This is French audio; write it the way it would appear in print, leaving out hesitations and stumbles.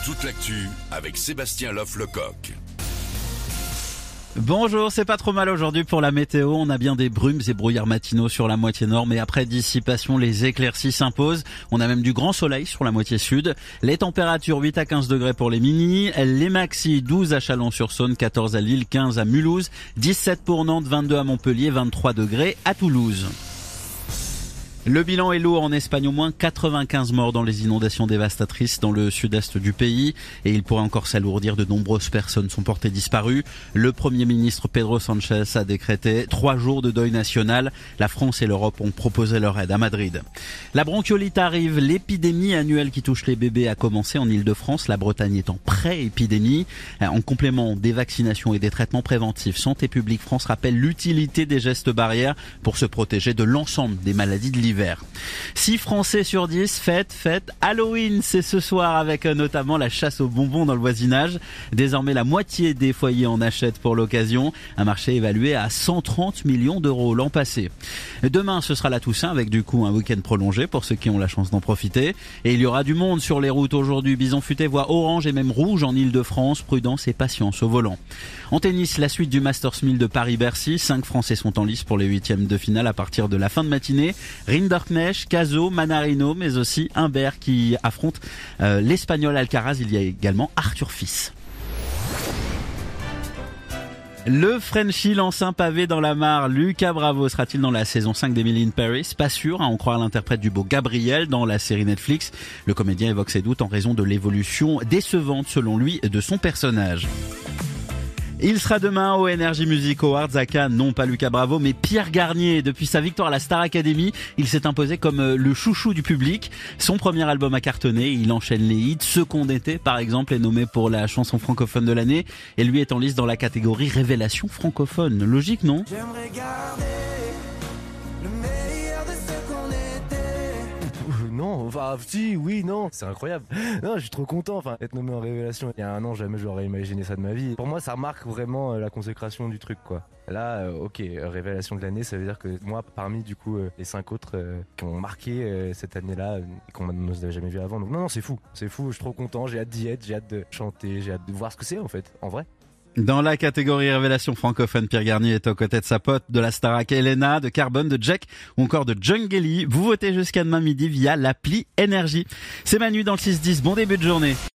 Toute l'actu avec Sébastien Loff-Lecoq. Bonjour, c'est pas trop mal aujourd'hui pour la météo. On a bien des brumes et brouillards matinaux sur la moitié nord, mais après dissipation, les éclaircies s'imposent. On a même du grand soleil sur la moitié sud. Les températures 8 à 15 degrés pour les mini, les maxi 12 à Chalon-sur-Saône, 14 à Lille, 15 à Mulhouse, 17 pour Nantes, 22 à Montpellier, 23 degrés à Toulouse. Le bilan est lourd en Espagne, au moins 95 morts dans les inondations dévastatrices dans le sud-est du pays, et il pourrait encore s'alourdir. De nombreuses personnes sont portées disparues. Le Premier ministre Pedro Sánchez a décrété 3 jours de deuil national. La France et l'Europe ont proposé leur aide à Madrid. La bronchiolite arrive. L'épidémie annuelle qui touche les bébés a commencé en Île-de-France. La Bretagne est en pré-épidémie. En complément des vaccinations et des traitements préventifs, Santé publique France rappelle l'utilité des gestes barrières pour se protéger de l'ensemble des maladies de l'hiver. 6 Français sur 10 fête Halloween, c'est ce soir, avec notamment la chasse aux bonbons dans le voisinage. Désormais, la moitié des foyers en achètent pour l'occasion. Un marché évalué à 130 millions d'euros l'an passé. Demain, ce sera la Toussaint, avec du coup un week-end prolongé pour ceux qui ont la chance d'en profiter. Et il y aura du monde sur les routes aujourd'hui. Bison futé voit orange et même rouge en Île-de-France. Prudence et patience au volant. En tennis, la suite du Masters 1000 de Paris-Bercy. 5 Français sont en lice pour les 8e de finale à partir de la fin de matinée. Rinderknecht, Cazot, Manarino, mais aussi Humbert qui affronte l'Espagnol Alcaraz. Il y a également Arthur Fils. Le Frenchie lance un pavé dans la mare. Lucas Bravo sera-t-il dans la saison 5 d'Emily in Paris? Pas sûr, à en croire l'interprète du beau Gabriel dans la série Netflix. Le comédien évoque ses doutes en raison de l'évolution décevante, selon lui, de son personnage. Il sera demain au Energy Music Awards à Cannes. Non pas Lucas Bravo, mais Pierre Garnier. Depuis sa victoire à la Star Academy, il s'est imposé comme le chouchou du public. Son premier album a cartonné, il enchaîne les hits. Second été, par exemple, est nommé pour la chanson francophone de l'année. Et lui est en liste dans la catégorie Révélation francophone. Logique, non? J'aimerais garder le meilleur de ce qu'on était. Non, enfin si, oui, non, c'est incroyable. Non, je suis trop content, enfin, être nommé en Révélation. Il y a un an, jamais j'aurais imaginé ça de ma vie. Pour moi, ça marque vraiment la consécration du truc, quoi. Là, ok, Révélation de l'année, ça veut dire que moi, parmi du coup les 5 autres qui ont marqué cette année-là et qu'on n'a jamais vu avant. Donc non, c'est fou, je suis trop content, j'ai hâte d'y être, j'ai hâte de chanter, j'ai hâte de voir ce que c'est en fait, en vrai. Dans la catégorie Révélation francophone, Pierre Garnier est aux côtés de sa pote de la Starac Elena, de Carbone, de Jack ou encore de Jungeli. Vous votez jusqu'à demain midi via l'appli Énergie. C'est Manu dans le 6-10. Bon début de journée.